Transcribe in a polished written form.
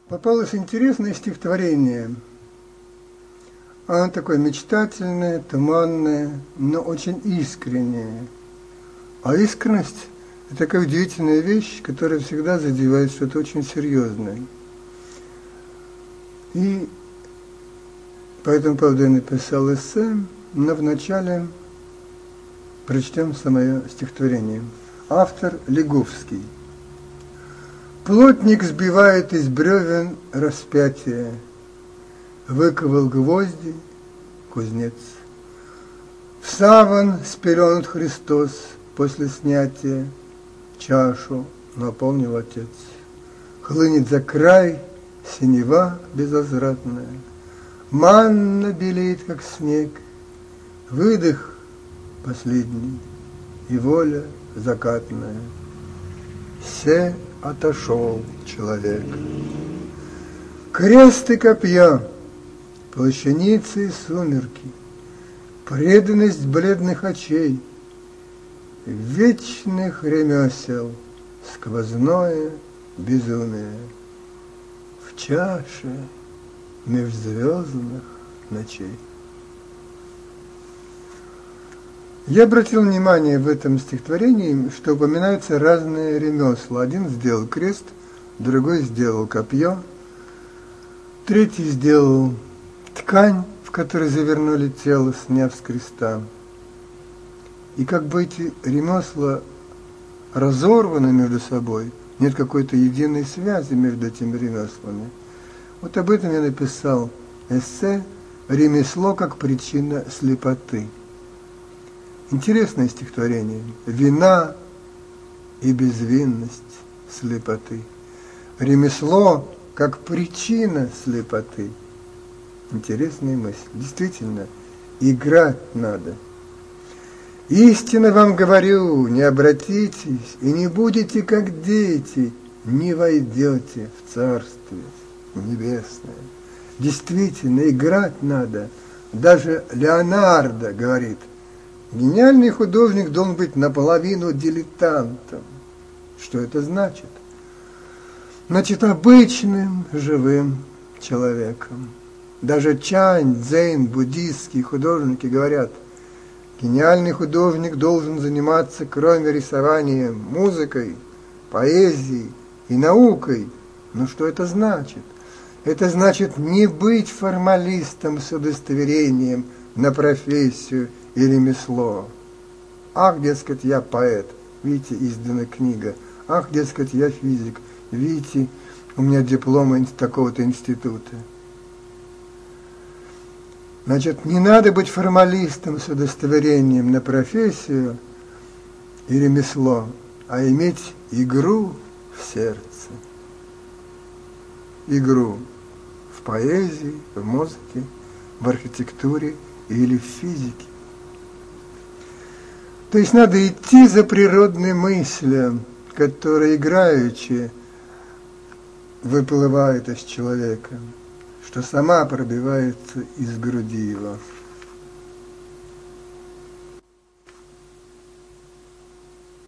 Попалось интересное стихотворение. Оно такое мечтательное, туманное, но очень искреннее. А искренность – это такая удивительная вещь, которая всегда задевает что-то очень серьезное. И по этому поводу я написал эссе, но вначале прочтем самое стихотворение. Автор Лиговский. Плотник сбивает из бревен распятие, выковал гвозди кузнец. В саван спеленут Христос после снятия, чашу наполнил Отец. Хлынет за край синева безвозвратная, манна белеет, как снег, выдох последний и воля закатная. Се отошел человек. Крест и копья, плащаницы и сумерки, преданность бледных очей, вечных ремесел, сквозное безумие в чаше межзвездных ночей. Я обратил внимание в этом стихотворении, что упоминаются разные ремесла. Один сделал крест, другой сделал копье, третий сделал ткань, в которой завернули тело, сняв с креста. И как бы эти ремесла разорваны между собой, нет какой-то единой связи между этими ремеслами. Вот об этом я написал эссе «Ремесло как причина слепоты». Интересное стихотворение. Вина и безвинность слепоты. Ремесло как причина слепоты. Интересная мысль. Действительно, играть надо. Истинно вам говорю, не обратитесь и не будете как дети, не войдете в Царствие Небесное. Действительно, играть надо. Даже Леонардо говорит, гениальный художник должен быть наполовину дилетантом. Что это значит? Значит, обычным живым человеком. Даже Чань, Цзэнь, буддистские художники говорят, гениальный художник должен заниматься, кроме рисования, музыкой, поэзией и наукой. Но что это значит? Это значит не быть формалистом с удостоверением на профессию и ремесло. Ах, дескать, я поэт, видите, издана книга. Ах, дескать, я физик, видите, у меня диплом из такого-то института. Значит, не надо быть формалистом с удостоверением на профессию и ремесло, а иметь игру в сердце. Игру в поэзии, в музыке, в архитектуре или в физике. То есть надо идти за природной мыслью, которая играючи выплывает из человека, что сама пробивается из груди его.